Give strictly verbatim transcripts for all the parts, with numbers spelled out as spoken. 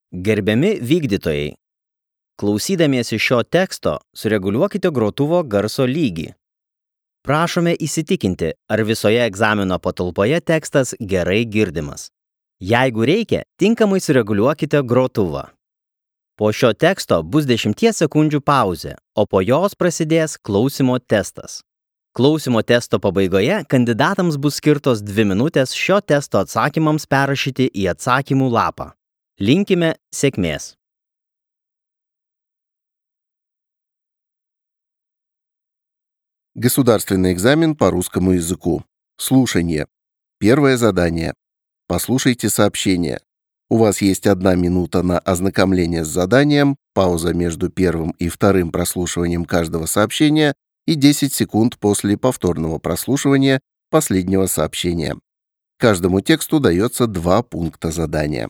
Gerbiami vykdytojai, klausydamiesi šio teksto sureguliuokite grotuvo garso lygį. Prašome įsitikinti, ar visoje egzamino patalpoje tekstas gerai girdimas. Jeigu reikia, tinkamai sureguliuokite grotuvą. Po šio teksto bus dešimties sekundžių pauzė, o po jos prasidės klausymo testas. Klausymo testo pabaigoje kandidatams bus skirtos dvi minutės šio testo atsakymams perrašyti į atsakymų lapą. Linkime sėkmės. Государственный экзамен по русскому языку. Слушание. Первое задание. Послушайте сообщение. У вас есть одна минута на ознакомление с заданием, пауза между первым и вторым прослушиванием каждого сообщения и десять секунд после повторного прослушивания последнего сообщения. Каждому тексту дается два пункта задания.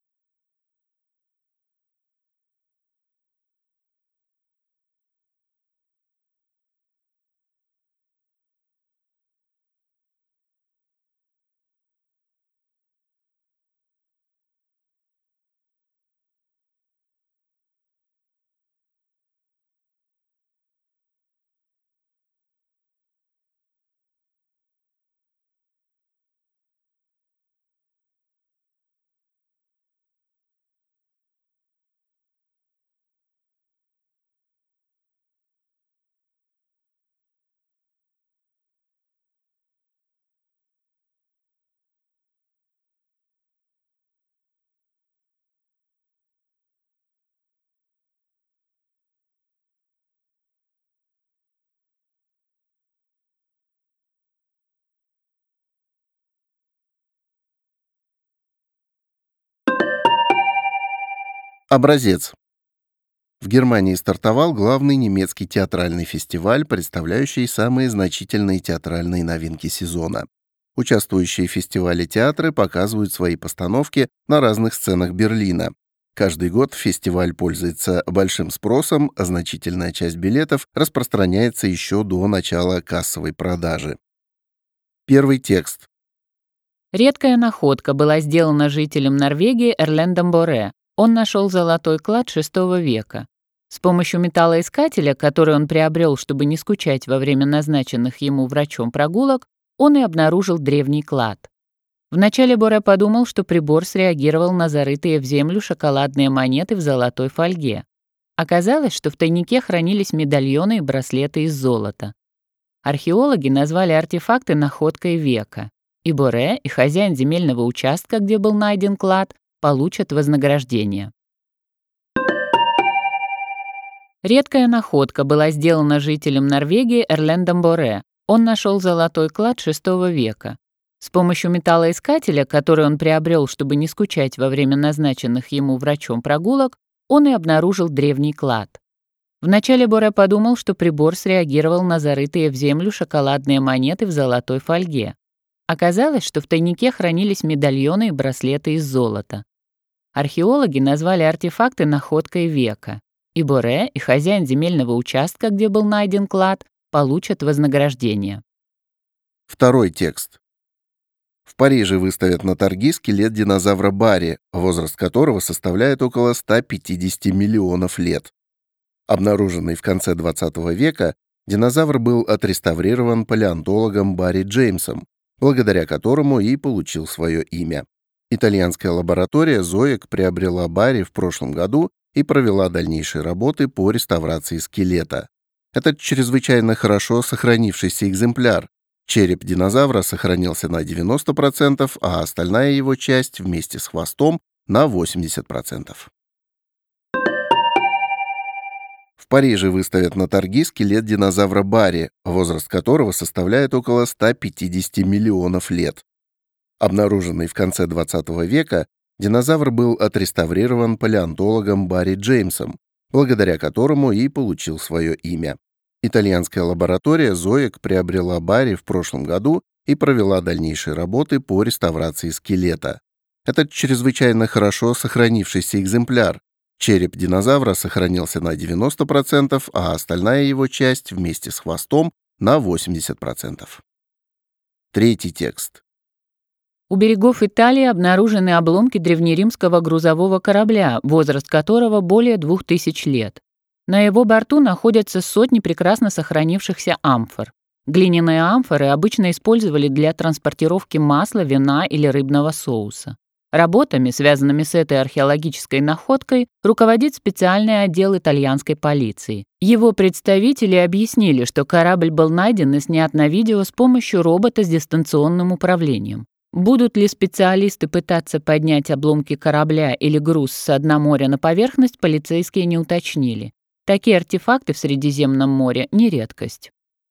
Образец. В Германии стартовал главный немецкий театральный фестиваль, представляющий самые значительные театральные новинки сезона. Участвующие в фестивале театры показывают свои постановки на разных сценах Берлина. Каждый год фестиваль пользуется большим спросом, а значительная часть билетов распространяется еще до начала кассовой продажи. Первый текст. Редкая находка была сделана жителем Норвегии Эрлендом Боре. Он нашел золотой клад шестого века. С помощью металлоискателя, который он приобрел, чтобы не скучать во время назначенных ему врачом прогулок, он и обнаружил древний клад. Вначале Боре подумал, что прибор среагировал на зарытые в землю шоколадные монеты в золотой фольге. Оказалось, что в тайнике хранились медальоны и браслеты из золота. Археологи назвали артефакты находкой века. И Боре, и хозяин земельного участка, где был найден клад, получат вознаграждение. Редкая находка была сделана жителем Норвегии Эрлендом Боре. Он нашел золотой клад шестого века. С помощью металлоискателя, который он приобрел, чтобы не скучать во время назначенных ему врачом прогулок, он и обнаружил древний клад. Вначале Боре подумал, что прибор среагировал на зарытые в землю шоколадные монеты в золотой фольге. Оказалось, что в тайнике хранились медальоны и браслеты из золота. Археологи назвали артефакты находкой века. И Боре, и хозяин земельного участка, где был найден клад, получат вознаграждение. Второй текст. В Париже выставят на торги скелет динозавра Барри, возраст которого составляет около ста пятидесяти миллионов лет. Обнаруженный в конце двадцатого века, динозавр был отреставрирован палеонтологом Барри Джеймсом, благодаря которому и получил свое имя. Итальянская лаборатория зоек приобрела Барри в прошлом году и провела дальнейшие работы по реставрации скелета. Это чрезвычайно хорошо сохранившийся экземпляр. Череп динозавра сохранился на девяносто процентов, а остальная его часть вместе с хвостом на восемьдесят процентов. В Париже выставят на торги скелет динозавра Барри, возраст которого составляет около ста пятидесяти миллионов лет. Обнаруженный в конце двадцатого века, динозавр был отреставрирован палеонтологом Барри Джеймсом, благодаря которому и получил свое имя. Итальянская лаборатория зоек приобрела Барри в прошлом году и провела дальнейшие работы по реставрации скелета. Это чрезвычайно хорошо сохранившийся экземпляр. Череп динозавра сохранился на девяносто процентов, а остальная его часть вместе с хвостом на восемьдесят процентов. Третий текст. У берегов Италии обнаружены обломки древнеримского грузового корабля, возраст которого более двух тысяч лет. На его борту находятся сотни прекрасно сохранившихся амфор. Глиняные амфоры обычно использовали для транспортировки масла, вина или рыбного соуса. Работами, связанными с этой археологической находкой, руководит специальный отдел итальянской полиции. Его представители объяснили, что корабль был найден и снят на видео с помощью робота с дистанционным управлением. Будут ли специалисты пытаться поднять обломки корабля или груз с дна моря на поверхность, полицейские не уточнили. Такие артефакты в Средиземном море не редкость.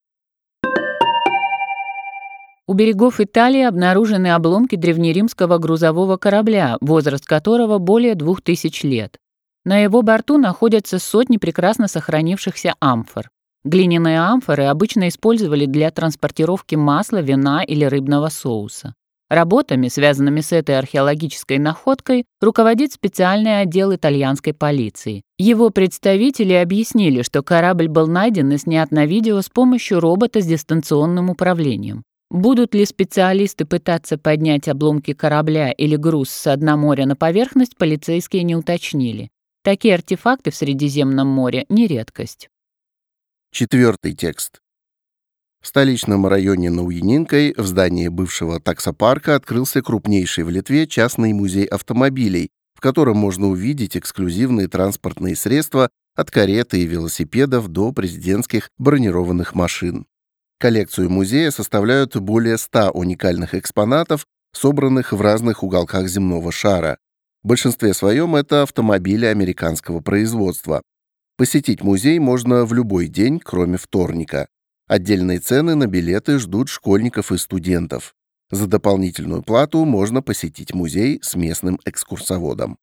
У берегов Италии обнаружены обломки древнеримского грузового корабля, возраст которого более двух тысяч лет. На его борту находятся сотни прекрасно сохранившихся амфор. Глиняные амфоры обычно использовали для транспортировки масла, вина или рыбного соуса. Работами, связанными с этой археологической находкой, руководит специальный отдел итальянской полиции. Его представители объяснили, что корабль был найден и снят на видео с помощью робота с дистанционным управлением. Будут ли специалисты пытаться поднять обломки корабля или груз с дна моря на поверхность, полицейские не уточнили. Такие артефакты в Средиземном море не редкость. Четвертый текст. В столичном районе Науянинкой в здании бывшего таксопарка открылся крупнейший в Литве частный музей автомобилей, в котором можно увидеть эксклюзивные транспортные средства от кареты и велосипедов до президентских бронированных машин. Коллекцию музея составляют более ста уникальных экспонатов, собранных в разных уголках земного шара. В большинстве своем это автомобили американского производства. Посетить музей можно в любой день, кроме вторника. Отдельные цены на билеты ждут школьников и студентов. За дополнительную плату можно посетить музей с местным экскурсоводом.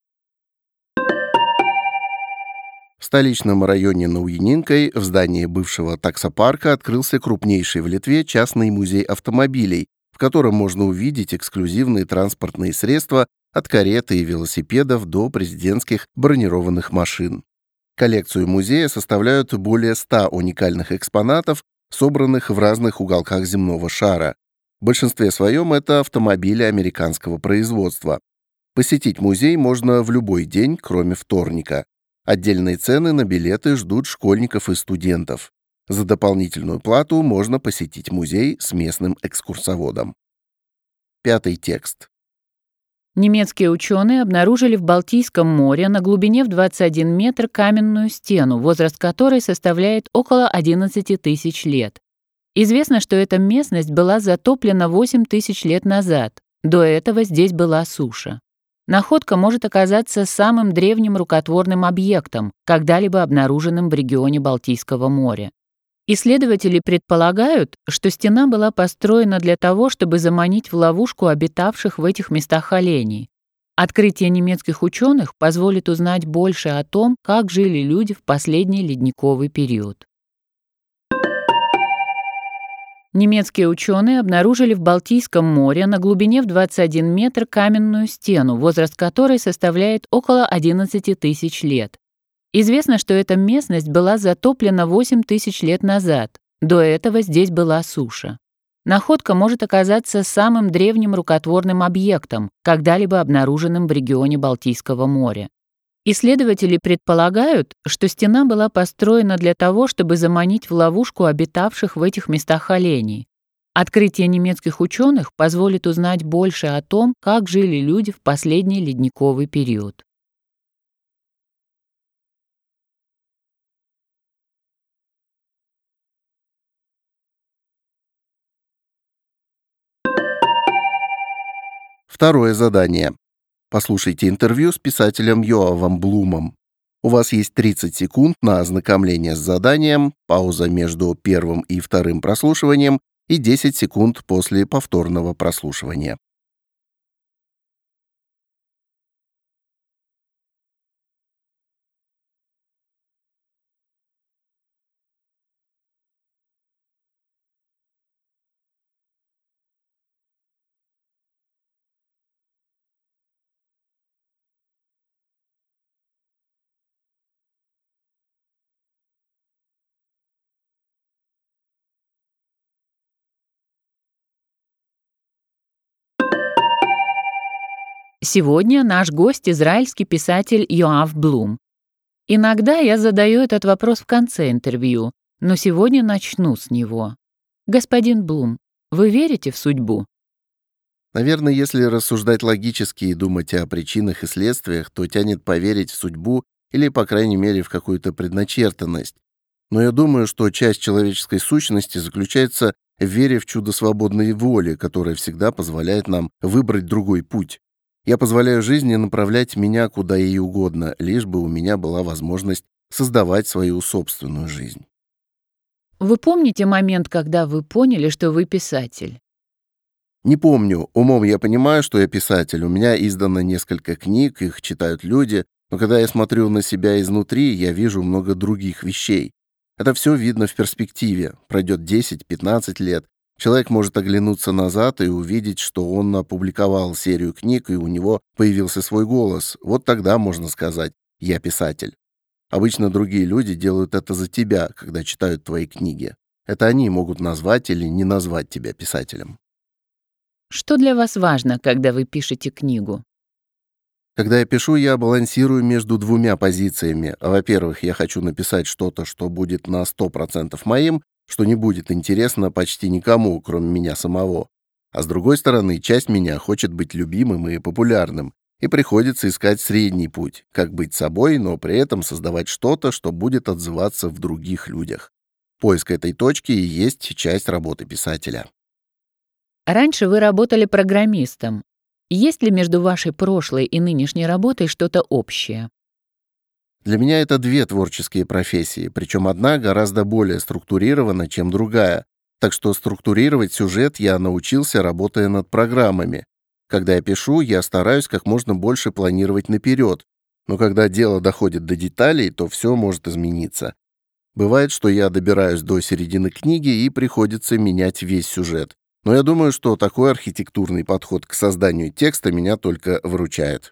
В столичном районе Науянинкой в здании бывшего таксопарка открылся крупнейший в Литве частный музей автомобилей, в котором можно увидеть эксклюзивные транспортные средства от кареты и велосипедов до президентских бронированных машин. Коллекцию музея составляют более ста уникальных экспонатов, собранных в разных уголках земного шара. В большинстве своем это автомобили американского производства. Посетить музей можно в любой день, кроме вторника. Отдельные цены на билеты ждут школьников и студентов. За дополнительную плату можно посетить музей с местным экскурсоводом. Пятый текст. Немецкие ученые обнаружили в Балтийском море на глубине в двадцать один метр каменную стену, возраст которой составляет около одиннадцати тысяч лет. Известно, что эта местность была затоплена восемь тысяч лет назад. До этого здесь была суша. Находка может оказаться самым древним рукотворным объектом, когда-либо обнаруженным в регионе Балтийского моря. Исследователи предполагают, что стена была построена для того, чтобы заманить в ловушку обитавших в этих местах оленей. Открытие немецких ученых позволит узнать больше о том, как жили люди в последний ледниковый период. Немецкие ученые обнаружили в Балтийском море на глубине в двадцать один метр каменную стену, возраст которой составляет около одиннадцати тысяч лет. Известно, что эта местность была затоплена восемь тысяч лет назад. До этого здесь была суша. Находка может оказаться самым древним рукотворным объектом, когда-либо обнаруженным в регионе Балтийского моря. Исследователи предполагают, что стена была построена для того, чтобы заманить в ловушку обитавших в этих местах оленей. Открытие немецких ученых позволит узнать больше о том, как жили люди в последний ледниковый период. Второе задание. Послушайте интервью с писателем Йоавом Блумом. У вас есть тридцать секунд на ознакомление с заданием, пауза между первым и вторым прослушиванием и десять секунд после повторного прослушивания. Сегодня наш гость — израильский писатель Йоав Блум. Иногда я задаю этот вопрос в конце интервью, но сегодня начну с него. Господин Блум, вы верите в судьбу? Наверное, если рассуждать логически и думать о причинах и следствиях, то тянет поверить в судьбу или, по крайней мере, в какую-то предначертанность. Но я думаю, что часть человеческой сущности заключается в вере в чудо свободной воли, которая всегда позволяет нам выбрать другой путь. Я позволяю жизни направлять меня куда ей угодно, лишь бы у меня была возможность создавать свою собственную жизнь. Вы помните момент, когда вы поняли, что вы писатель? Не помню. Умом я понимаю, что я писатель. У меня издано несколько книг, их читают люди. Но когда я смотрю на себя изнутри, я вижу много других вещей. Это все видно в перспективе. Пройдет десять-пятнадцать лет. Человек может оглянуться назад и увидеть, что он опубликовал серию книг, и у него появился свой голос. Вот тогда можно сказать «я писатель». Обычно другие люди делают это за тебя, когда читают твои книги. Это они могут назвать или не назвать тебя писателем. Что для вас важно, когда вы пишете книгу? Когда я пишу, я балансирую между двумя позициями. Во-первых, я хочу написать что-то, что будет на сто процентов моим, что не будет интересно почти никому, кроме меня самого. А с другой стороны, часть меня хочет быть любимым и популярным, и приходится искать средний путь, как быть собой, но при этом создавать что-то, что будет отзываться в других людях. Поиск этой точки и есть часть работы писателя. Раньше вы работали программистом. Есть ли между вашей прошлой и нынешней работой что-то общее? Для меня это две творческие профессии, причем одна гораздо более структурирована, чем другая. Так что структурировать сюжет я научился, работая над программами. Когда я пишу, я стараюсь как можно больше планировать наперед, но когда дело доходит до деталей, то все может измениться. Бывает, что я добираюсь до середины книги и приходится менять весь сюжет. Но я думаю, что такой архитектурный подход к созданию текста меня только выручает.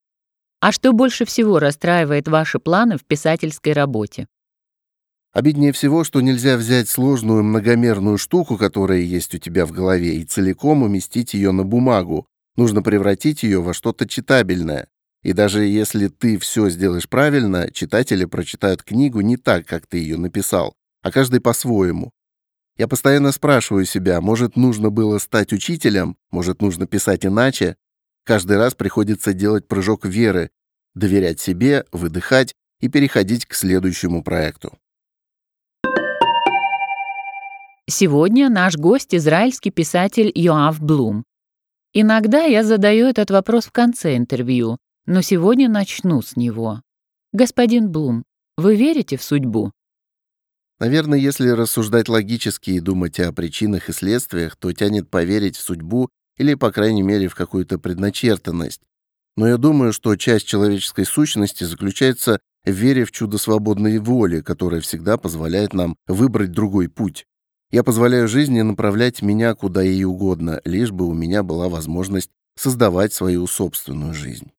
А что больше всего расстраивает ваши планы в писательской работе? Обиднее всего, что нельзя взять сложную многомерную штуку, которая есть у тебя в голове, и целиком уместить ее на бумагу. Нужно превратить ее во что-то читабельное. И даже если ты все сделаешь правильно, читатели прочитают книгу не так, как ты ее написал, а каждый по-своему. Я постоянно спрашиваю себя, может, нужно было стать учителем, может, нужно писать иначе. Каждый раз приходится делать прыжок веры, доверять себе, выдыхать и переходить к следующему проекту. Сегодня наш гость — израильский писатель Йоав Блум. Иногда я задаю этот вопрос в конце интервью, но сегодня начну с него. Господин Блум, вы верите в судьбу? Наверное, если рассуждать логически и думать о причинах и следствиях, то тянет поверить в судьбу или, по крайней мере, в какую-то предначертанность. Но я думаю, что часть человеческой сущности заключается в вере в чудо свободной воли, которая всегда позволяет нам выбрать другой путь. Я позволяю жизни направлять меня куда ей угодно, лишь бы у меня была возможность создавать свою собственную жизнь.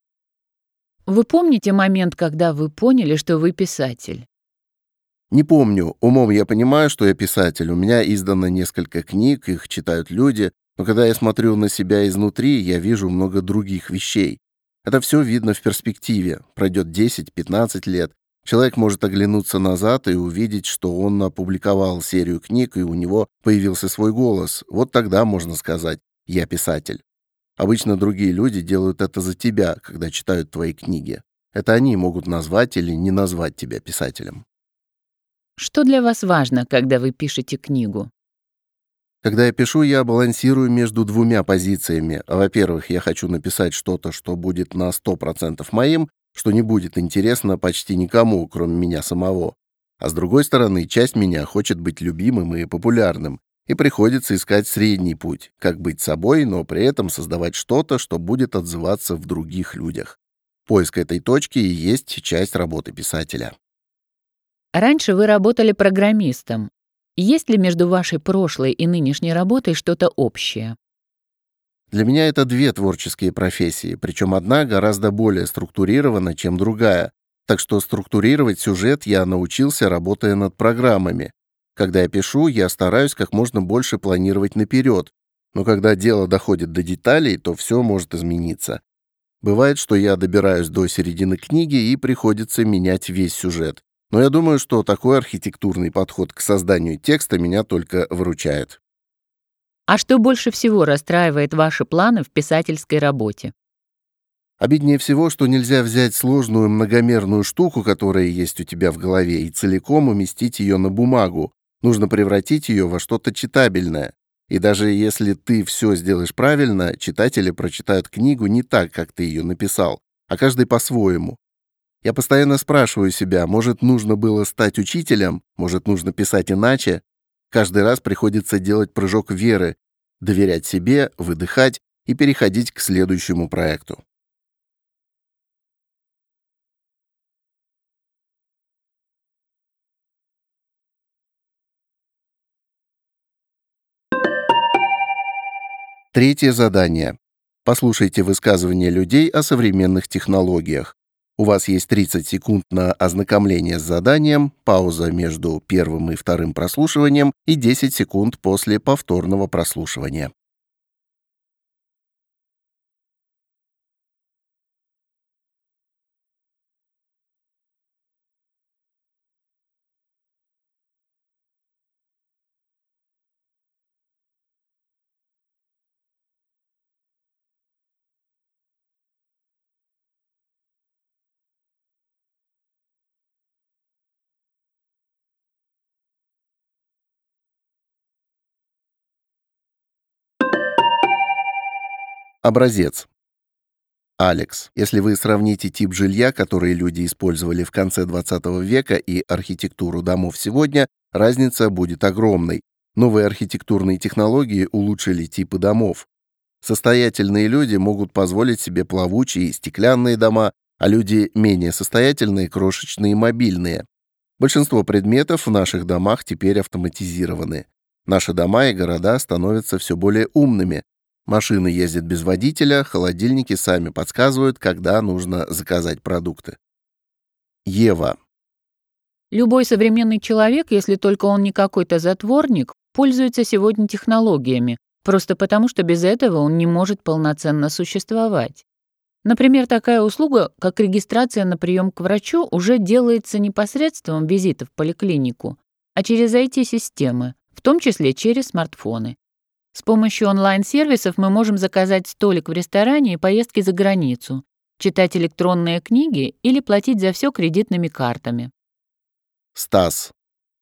Вы помните момент, когда вы поняли, что вы писатель? Не помню. Умом я понимаю, что я писатель. У меня издано несколько книг, их читают люди. Но когда я смотрю на себя изнутри, я вижу много других вещей. Это все видно в перспективе. Пройдет десять-пятнадцать лет. Человек может оглянуться назад и увидеть, что он опубликовал серию книг, и у него появился свой голос. Вот тогда можно сказать «я писатель». Обычно другие люди делают это за тебя, когда читают твои книги. Это они могут назвать или не назвать тебя писателем. Что для вас важно, когда вы пишете книгу? Когда я пишу, я балансирую между двумя позициями. Во-первых, я хочу написать что-то, что будет на сто процентов моим, что не будет интересно почти никому, кроме меня самого. А с другой стороны, часть меня хочет быть любимым и популярным, и приходится искать средний путь, как быть собой, но при этом создавать что-то, что будет отзываться в других людях. Поиск этой точки и есть часть работы писателя. Раньше вы работали программистом. Есть ли между вашей прошлой и нынешней работой что-то общее? Для меня это две творческие профессии, причем одна гораздо более структурирована, чем другая. Так что структурировать сюжет я научился, работая над программами. Когда я пишу, я стараюсь как можно больше планировать наперед, но когда дело доходит до деталей, то все может измениться. Бывает, что я добираюсь до середины книги и приходится менять весь сюжет. Но я думаю, что такой архитектурный подход к созданию текста меня только выручает. А что больше всего расстраивает ваши планы в писательской работе? Обиднее всего, что нельзя взять сложную многомерную штуку, которая есть у тебя в голове, и целиком уместить ее на бумагу. Нужно превратить ее во что-то читабельное. И даже если ты все сделаешь правильно, читатели прочитают книгу не так, как ты ее написал, а каждый по-своему. Я постоянно спрашиваю себя, может, нужно было стать учителем, может, нужно писать иначе. Каждый раз приходится делать прыжок веры, доверять себе, выдыхать и переходить к следующему проекту. Третье задание. Послушайте высказывания людей о современных технологиях. У вас есть тридцать секунд на ознакомление с заданием, пауза между первым и вторым прослушиванием и десять секунд после повторного прослушивания. Образец. Алекс. Если вы сравните тип жилья, который люди использовали в конце двадцатого века, и архитектуру домов сегодня, разница будет огромной. Новые архитектурные технологии улучшили типы домов. Состоятельные люди могут позволить себе плавучие стеклянные дома, а люди менее состоятельные — крошечные мобильные. Большинство предметов в наших домах теперь автоматизированы. Наши дома и города становятся все более умными. Машины ездят без водителя, холодильники сами подсказывают, когда нужно заказать продукты. Ева. Любой современный человек, если только он не какой-то затворник, пользуется сегодня технологиями, просто потому что без этого он не может полноценно существовать. Например, такая услуга, как регистрация на прием к врачу, уже делается не посредством визита в поликлинику, а через ай ти-системы, в том числе через смартфоны. С помощью онлайн-сервисов мы можем заказать столик в ресторане и поездки за границу, читать электронные книги или платить за все кредитными картами. Стас.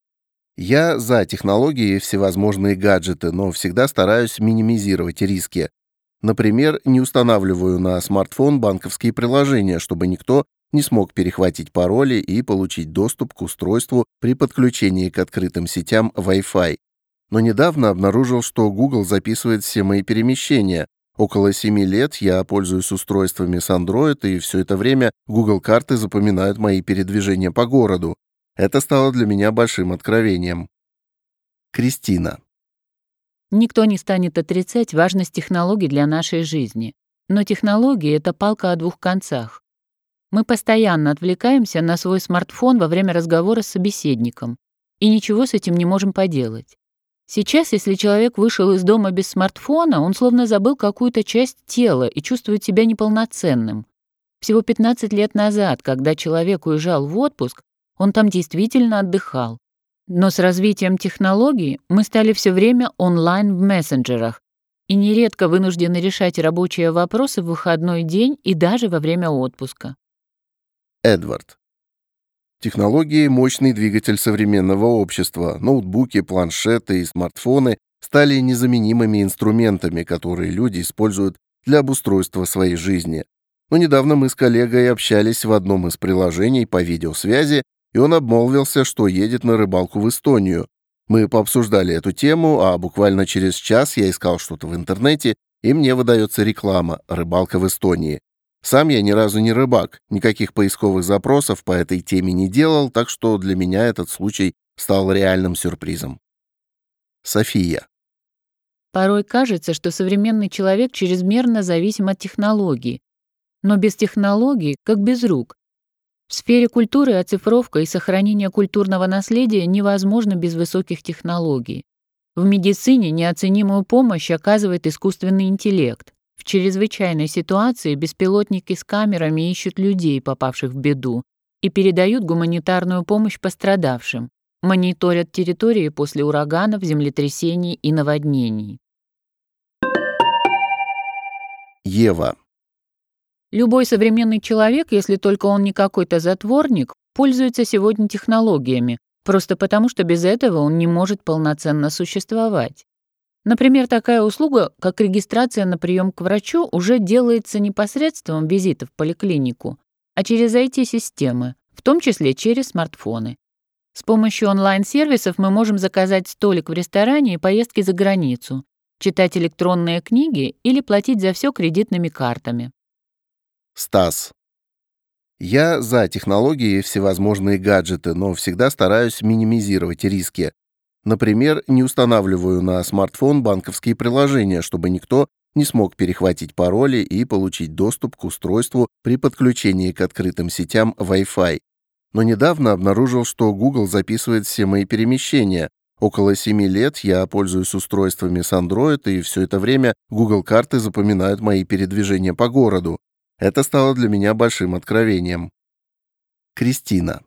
Я за технологии и всевозможные гаджеты, но всегда стараюсь минимизировать риски. Например, не устанавливаю на смартфон банковские приложения, чтобы никто не смог перехватить пароли и получить доступ к устройству при подключении к открытым сетям Wi-Fi. Но недавно обнаружил, что Google записывает все мои перемещения. Около семи лет я пользуюсь устройствами с Android, и все это время Google карты запоминают мои передвижения по городу. Это стало для меня большим откровением. Кристина. Никто не станет отрицать важность технологий для нашей жизни. Но технологии — это палка о двух концах. Мы постоянно отвлекаемся на свой смартфон во время разговора с собеседником, и ничего с этим не можем поделать. Сейчас, если человек вышел из дома без смартфона, он словно забыл какую-то часть тела и чувствует себя неполноценным. Всего пятнадцать лет назад, когда человек уезжал в отпуск, он там действительно отдыхал. Но с развитием технологий мы стали все время онлайн в мессенджерах и нередко вынуждены решать рабочие вопросы в выходной день и даже во время отпуска. Эдвард. Технологии — мощный двигатель современного общества. Ноутбуки, планшеты и смартфоны стали незаменимыми инструментами, которые люди используют для обустройства своей жизни. Но недавно мы с коллегой общались в одном из приложений по видеосвязи, и он обмолвился, что едет на рыбалку в Эстонию. Мы пообсуждали эту тему, а буквально через час я искал что-то в интернете, и мне выдается реклама «Рыбалка в Эстонии». Сам я ни разу не рыбак, никаких поисковых запросов по этой теме не делал, так что для меня этот случай стал реальным сюрпризом. София. Порой кажется, что современный человек чрезмерно зависим от технологий. Но без технологий, как без рук. В сфере культуры оцифровка и сохранение культурного наследия невозможно без высоких технологий. В медицине неоценимую помощь оказывает искусственный интеллект. В чрезвычайной ситуации беспилотники с камерами ищут людей, попавших в беду, и передают гуманитарную помощь пострадавшим, мониторят территории после ураганов, землетрясений и наводнений. Ева. Любой современный человек, если только он не какой-то затворник, пользуется сегодня технологиями, просто потому что без этого он не может полноценно существовать. Например, такая услуга, как регистрация на прием к врачу, уже делается не посредством визита в поликлинику, а через ай ти-системы, в том числе через смартфоны. С помощью онлайн-сервисов мы можем заказать столик в ресторане и поездки за границу, читать электронные книги или платить за все кредитными картами. Стас. Я за технологии и всевозможные гаджеты, но всегда стараюсь минимизировать риски. Например, не устанавливаю на смартфон банковские приложения, чтобы никто не смог перехватить пароли и получить доступ к устройству при подключении к открытым сетям Wi-Fi. Но недавно обнаружил, что Google записывает все мои перемещения. Около семи лет я пользуюсь устройствами с Android, и все это время Google карты запоминают мои передвижения по городу. Это стало для меня большим откровением. Кристина.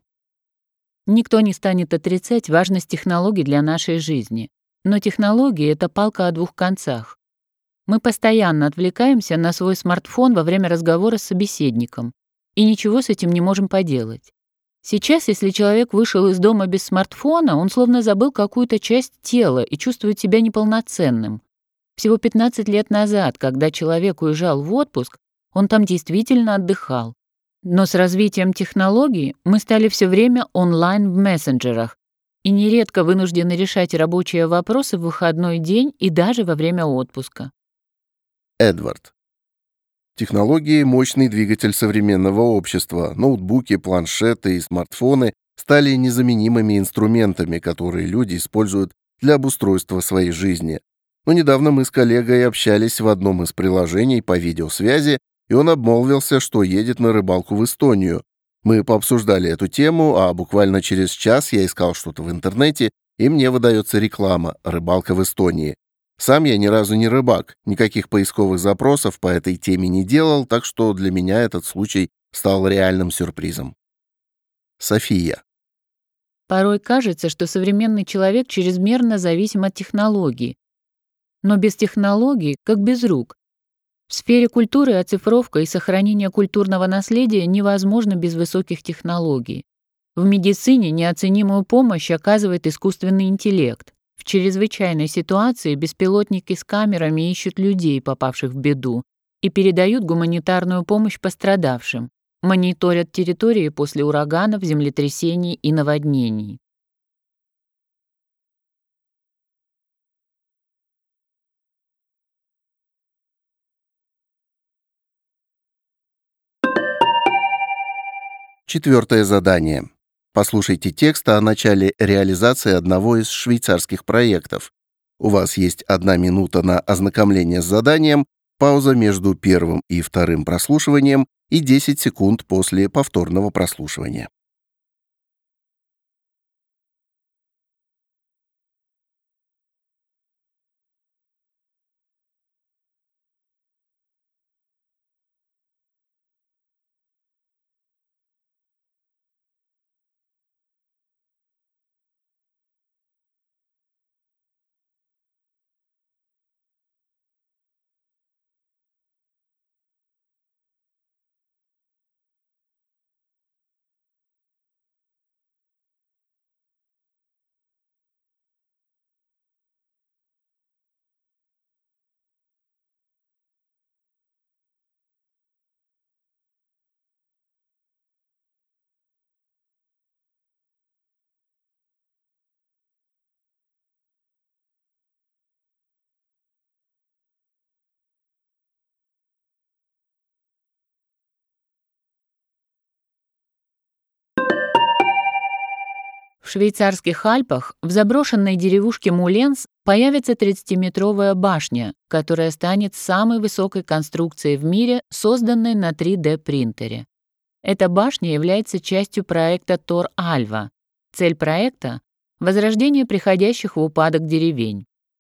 Никто не станет отрицать важность технологий для нашей жизни. Но технологии — это палка о двух концах. Мы постоянно отвлекаемся на свой смартфон во время разговора с собеседником, и ничего с этим не можем поделать. Сейчас, если человек вышел из дома без смартфона, он словно забыл какую-то часть тела и чувствует себя неполноценным. Всего пятнадцать лет назад, когда человек уезжал в отпуск, он там действительно отдыхал. Но с развитием технологий мы стали все время онлайн в мессенджерах и нередко вынуждены решать рабочие вопросы в выходной день и даже во время отпуска. Эдвард. Технологии — мощный двигатель современного общества. Ноутбуки, планшеты и смартфоны стали незаменимыми инструментами, которые люди используют для обустройства своей жизни. Но недавно мы с коллегой общались в одном из приложений по видеосвязи, и он обмолвился, что едет на рыбалку в Эстонию. Мы пообсуждали эту тему, а буквально через час я искал что-то в интернете, и мне выдается реклама «Рыбалка в Эстонии». Сам я ни разу не рыбак, никаких поисковых запросов по этой теме не делал, так что для меня этот случай стал реальным сюрпризом. София. Порой кажется, что современный человек чрезмерно зависим от технологий. Но без технологий, как без рук. В сфере культуры оцифровка и сохранение культурного наследия невозможно без высоких технологий. В медицине неоценимую помощь оказывает искусственный интеллект. В чрезвычайной ситуации беспилотники с камерами ищут людей, попавших в беду, и передают гуманитарную помощь пострадавшим, мониторят территории после ураганов, землетрясений и наводнений. Четвертое задание. Послушайте текст о начале реализации одного из швейцарских проектов. У вас есть одна минута на ознакомление с заданием, пауза между первым и вторым прослушиванием и десять секунд после повторного прослушивания. В швейцарских Альпах в заброшенной деревушке Муленс появится тридцатиметровая башня, которая станет самой высокой конструкцией в мире, созданной на три дэ принтере. Эта башня является частью проекта Тор Альва. Цель проекта — возрождение приходящих в упадок деревень.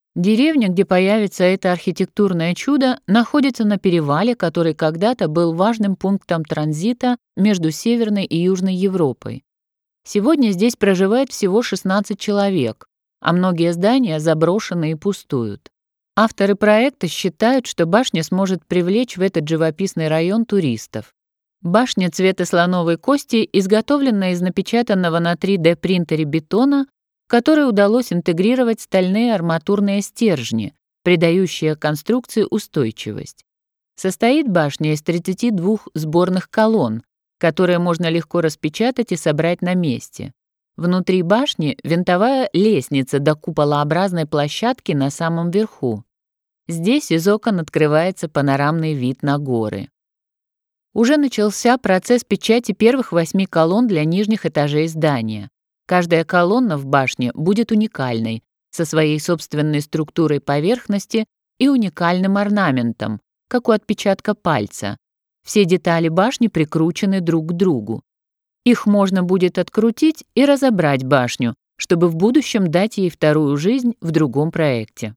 Деревня, где появится это архитектурное чудо, находится на перевале, который когда-то был важным пунктом транзита между Северной и Южной Европой. Сегодня здесь проживает всего шестнадцать человек, а многие здания заброшены и пустуют. Авторы проекта считают, что башня сможет привлечь в этот живописный район туристов. Башня цвета слоновой кости изготовлена из напечатанного на три дэ принтере бетона, в который удалось интегрировать стальные арматурные стержни, придающие конструкции устойчивость. Состоит башня из тридцати двух сборных колонн, которые можно легко распечатать и собрать на месте. Внутри башни винтовая лестница до куполообразной площадки на самом верху. Здесь из окон открывается панорамный вид на горы. Уже начался процесс печати первых восьми колонн для нижних этажей здания. Каждая колонна в башне будет уникальной, со своей собственной структурой поверхности и уникальным орнаментом, как у отпечатка пальца. Все детали башни прикручены друг к другу. Их можно будет открутить и разобрать башню, чтобы в будущем дать ей вторую жизнь в другом проекте.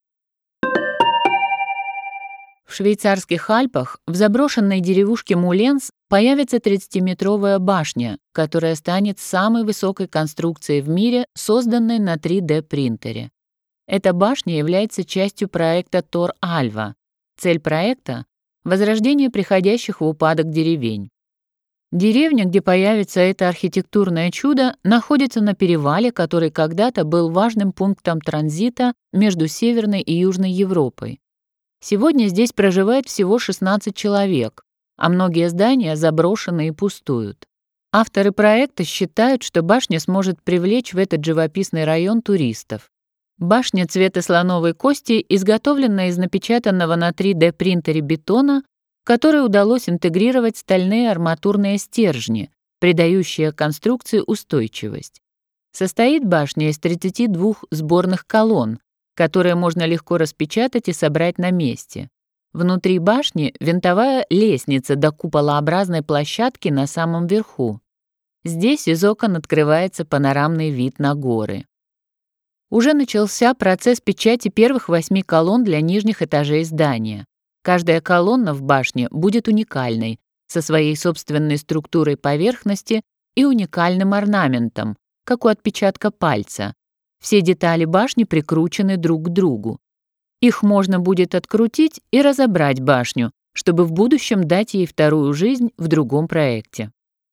В швейцарских Альпах в заброшенной деревушке Муленс появится тридцатиметровая башня, которая станет самой высокой конструкцией в мире, созданной на три дэ принтере. Эта башня является частью проекта Тор Альва. Цель проекта — возрождение приходящих в упадок деревень. Деревня, где появится это архитектурное чудо, находится на перевале, который когда-то был важным пунктом транзита между Северной и Южной Европой. Сегодня здесь проживает всего шестнадцать человек, а многие здания заброшены и пустуют. Авторы проекта считают, что башня сможет привлечь в этот живописный район туристов. Башня цвета слоновой кости изготовлена из напечатанного на три дэ принтере бетона, в который удалось интегрировать стальные арматурные стержни, придающие конструкции устойчивость. Состоит башня из тридцати двух сборных колонн, которые можно легко распечатать и собрать на месте. Внутри башни винтовая лестница до куполообразной площадки на самом верху. Здесь из окон открывается панорамный вид на горы. Уже начался процесс печати первых восьми колонн для нижних этажей здания. Каждая колонна в башне будет уникальной, со своей собственной структурой поверхности и уникальным орнаментом, как у отпечатка пальца. Все детали башни прикручены друг к другу. Их можно будет открутить и разобрать башню, чтобы в будущем дать ей вторую жизнь в другом проекте.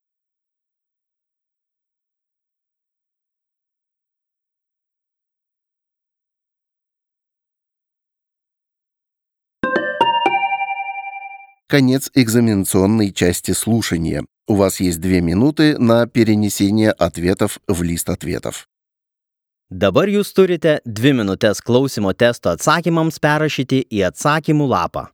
Конец экзаменационной части слушания. У вас есть две минуты на перенесение ответов в лист ответов. Dabar jūs turite dvi minutės klausimo testo atsakymams perrašyti į atsakymų lapą.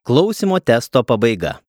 Klausimo testo pabaiga.